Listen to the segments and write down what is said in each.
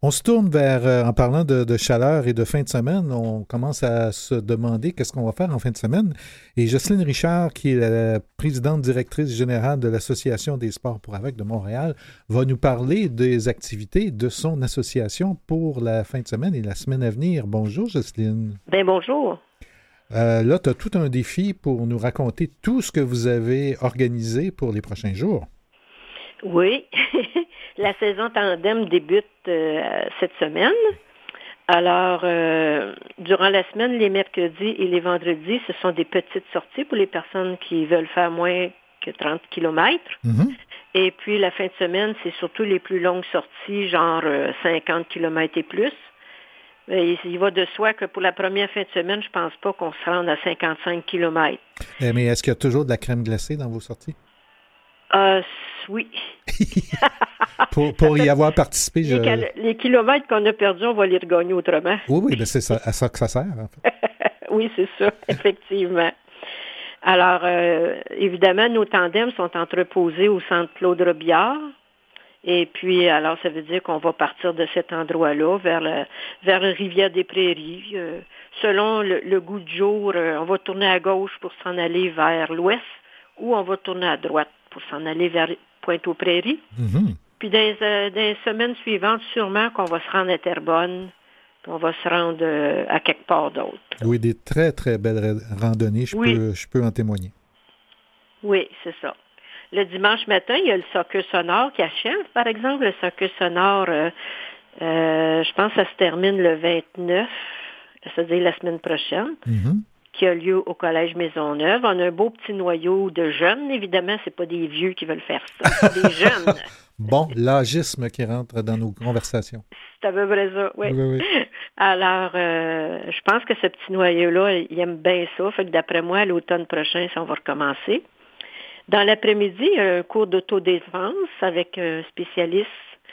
On se tourne vers, en parlant de chaleur et de fin de semaine, on commence à se demander qu'est-ce qu'on va faire en fin de semaine. Et Jocelyne Richard, qui est la présidente directrice générale de l'Association des sports pour aveugles de Montréal, va nous parler des activités de son association pour la fin de semaine et la semaine à venir. Bonjour, Jocelyne. Bien, bonjour. Là, tu as tout un défi pour nous raconter tout ce que vous avez organisé pour les prochains jours. Oui, la saison tandem débute cette semaine. Alors, durant la semaine, les mercredis et les vendredis, ce sont des petites sorties pour les personnes qui veulent faire moins que 30 kilomètres. Mm-hmm. Et puis, la fin de semaine, c'est surtout les plus longues sorties, genre 50 kilomètres et plus. Il va de soi que pour la première fin de semaine, je pense pas qu'on se rende à 55 kilomètres. Mais est-ce qu'il y a toujours de la crème glacée dans vos sorties? Oui. pour y avoir participé, les kilomètres qu'on a perdus, on va les regagner autrement. Oui, ben c'est à ça que ça sert, en fait. Oui, c'est ça, effectivement. Alors, évidemment, nos tandems sont entreposés au centre Claude Robillard. Et puis, alors, ça veut dire qu'on va partir de cet endroit-là vers la rivière des Prairies. Selon le goût du jour, on va tourner à gauche pour s'en aller vers l'ouest ou on va tourner à droite pour s'en aller vers Pointe-aux-Prairies. Mm-hmm. Puis dans les semaines suivantes, sûrement qu'on va se rendre à Terrebonne, puis on va se rendre à quelque part d'autre. Oui, des très, très belles randonnées, je peux en témoigner. Oui, c'est ça. Le dimanche matin, il y a le soccer sonore qui achève, par exemple. Le soccer sonore, je pense que ça se termine le 29, c'est-à-dire la semaine prochaine. Mm-hmm. Qui a lieu au Collège Maisonneuve. On a un beau petit noyau de jeunes. Évidemment, c'est pas des vieux qui veulent faire ça, c'est des jeunes. Bon, l'âgisme qui rentre dans nos conversations. C'est à peu près ça, oui. Oui. Alors, je pense que ce petit noyau-là, il aime bien ça. Fait que d'après moi, l'automne prochain, ça, on va recommencer. Dans l'après-midi, il y a un cours d'autodéfense avec un spécialiste.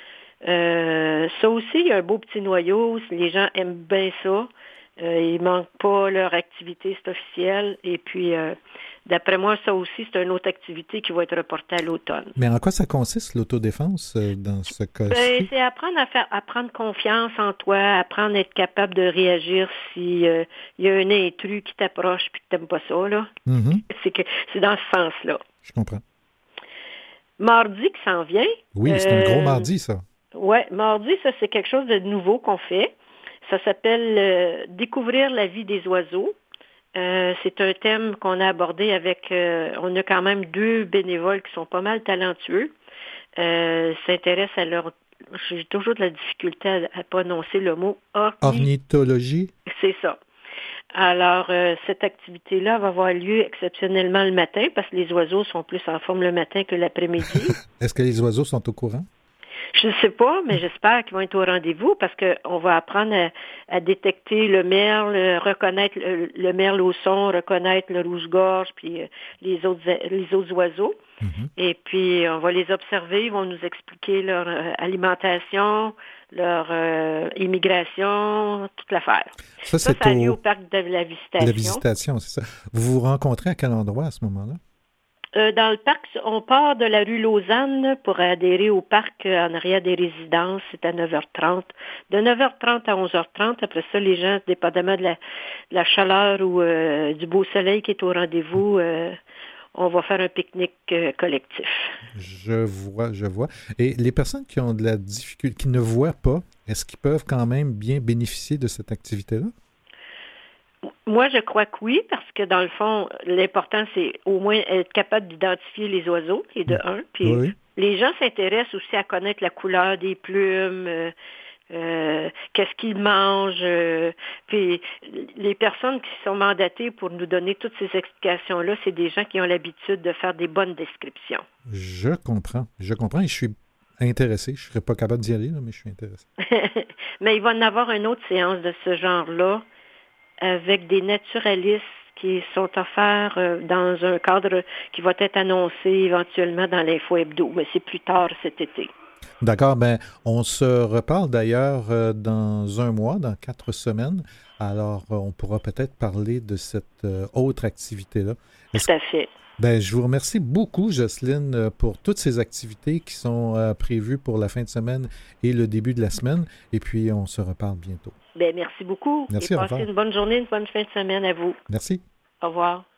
Ça aussi, il y a un beau petit noyau. Les gens aiment bien ça. Ils ne manquent pas leur activité, c'est officiel. Et puis, d'après moi, ça aussi, c'est une autre activité qui va être reportée à l'automne. Mais en quoi ça consiste, l'autodéfense, dans ce cas-ci? C'est apprendre à prendre confiance en toi, apprendre à être capable de réagir si il y a un intrus qui t'approche et que tu n'aimes pas ça, là. Mm-hmm. C'est dans ce sens-là. Je comprends. Mardi qui s'en vient. Oui, c'est un gros mardi, ça. Oui, mardi, ça, c'est quelque chose de nouveau qu'on fait. Ça s'appelle « Découvrir la vie des oiseaux ». C'est un thème qu'on a abordé avec... on a quand même 2 bénévoles qui sont pas mal talentueux. S'intéressent à leur... J'ai toujours de la difficulté à prononcer le mot ornithologie. C'est ça. Alors, cette activité-là va avoir lieu exceptionnellement le matin parce que les oiseaux sont plus en forme le matin que l'après-midi. Est-ce que les oiseaux sont au courant? Je ne sais pas, mais j'espère qu'ils vont être au rendez-vous parce qu'on va apprendre à détecter le merle, reconnaître le merle au son, reconnaître le rouge-gorge, puis les autres oiseaux. Mm-hmm. Et puis, on va les observer, ils vont nous expliquer leur alimentation, leur immigration, toute l'affaire. Ça a lieu au parc de la Visitation. La Visitation, c'est ça. Vous vous rencontrez à quel endroit à ce moment-là? Dans le parc, on part de la rue Lausanne pour adhérer au parc en arrière des résidences. C'est à 9h30. De 9h30 à 11h30. Après ça, les gens, dépendamment de la chaleur ou du beau soleil qui est au rendez-vous, on va faire un pique-nique collectif. Je vois. Et les personnes qui ont de la difficulté, qui ne voient pas, est-ce qu'ils peuvent quand même bien bénéficier de cette activité-là? Moi, je crois que oui, parce que dans le fond, l'important, c'est au moins être capable d'identifier les oiseaux, et de un. Puis oui. Les gens s'intéressent aussi à connaître la couleur des plumes, qu'est-ce qu'ils mangent. Puis les personnes qui sont mandatées pour nous donner toutes ces explications-là, c'est des gens qui ont l'habitude de faire des bonnes descriptions. Je comprends et je suis intéressé. Je ne serais pas capable d'y aller, là, mais je suis intéressé. Mais il va y en avoir une autre séance de ce genre-là avec des naturalistes qui sont offerts dans un cadre qui va être annoncé éventuellement dans l'Info Hebdo, mais c'est plus tard cet été. D'accord, on se reparle d'ailleurs dans un mois, dans 4 semaines. Alors, on pourra peut-être parler de cette autre activité-là. Tout à fait. Ben, je vous remercie beaucoup, Jocelyne, pour toutes ces activités qui sont prévues pour la fin de semaine et le début de la semaine. Et puis, on se reparle bientôt. Ben, merci beaucoup. Merci, Et au passez revoir. une bonne journée, une bonne fin de semaine à vous. Merci. Au revoir.